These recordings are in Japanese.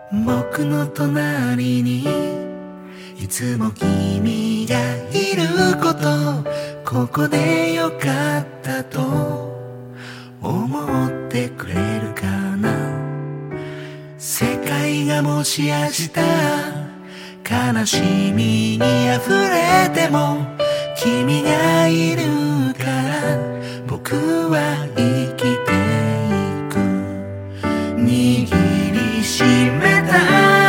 僕の隣にいつも君がいること、ここでよかったと思ってくれるかな。世界がもし明日悲しみに溢れても君がいるから僕は生きていく。握りしめた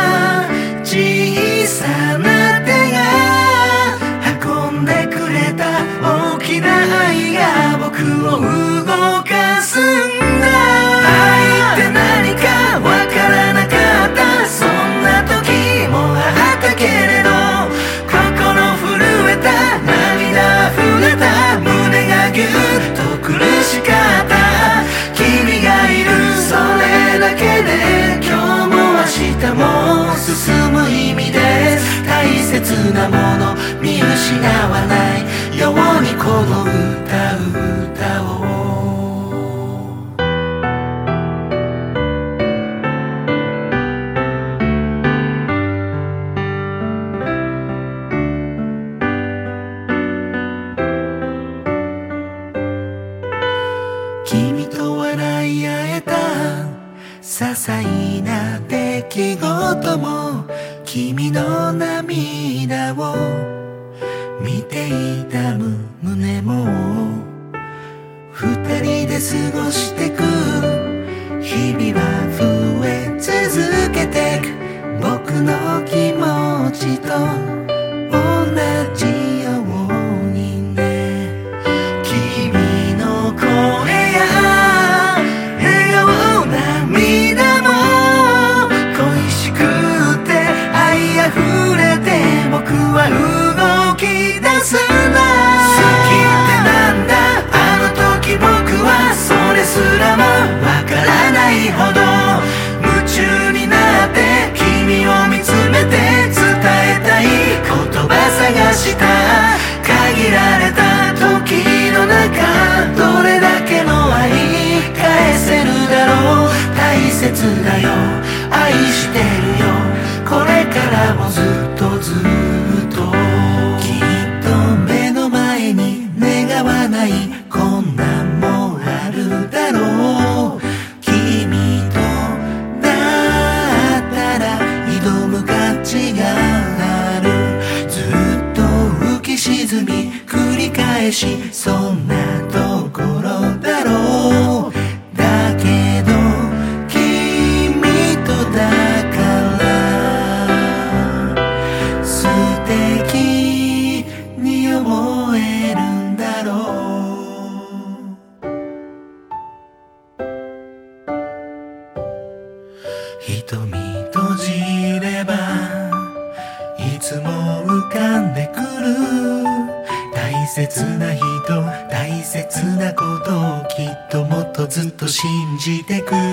小さな手が運んでくれた大きな愛が僕を動かすんだ。愛って何かわからなかった、そんな時もあったけれど、心震えた涙溢れた胸がぎゅっと苦しかった。君がいるそれだけで今日も明日も進む意味です。大切なもの見失わないようにこの歌を君と笑い合えた些細な出来事も君の涙を見ていた胸も二人で過ごしてく日々は増え続けてく。僕の気持ちと同じようにね。君の声や笑顔涙も恋しくて愛あふれて僕は動き出すんだ。好きってなんだあの時僕はそれすらもわからないほど夢中になって君を見つめて伝えたい言葉探した。限られた時の中どれだけの愛返せるだろう。大切だよ愛してるよこれからもずっとずっと。きっと目の前に願わない困難もあるだろう。君とだったら挑む価値がある。ずっと浮き沈み繰り返しそんなところだろう。だけど君とだから素敵に思えるんだろう。瞳閉じればいつも浮かんでくる大切な人大切なことをきっともっとずっと信じてく。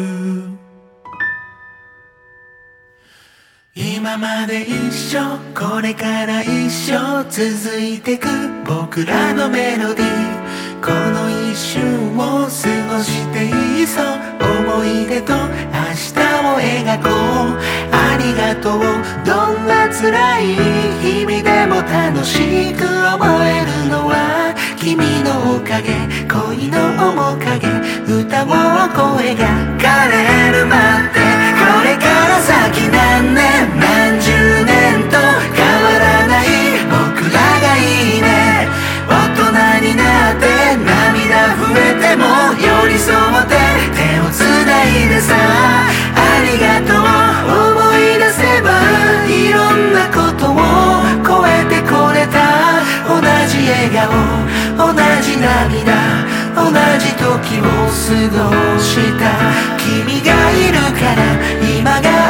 今まで一緒これから一生続いてく僕らのメロディー。この一瞬を過ごしていそう思い出と明日を描こう。ありがとうどんな辛い日々でも楽しく思えるのは君のおかげ恋の面影歌を声が枯れるまでこれから先何年何十年と変わらない僕らがいいね。大人になって涙増えても寄り添って手をつないでさ。ありがとう思い出せばいろんなことを超えてこれた。同じ笑顔同じ涙同じ時を過ごした。君がいるから今が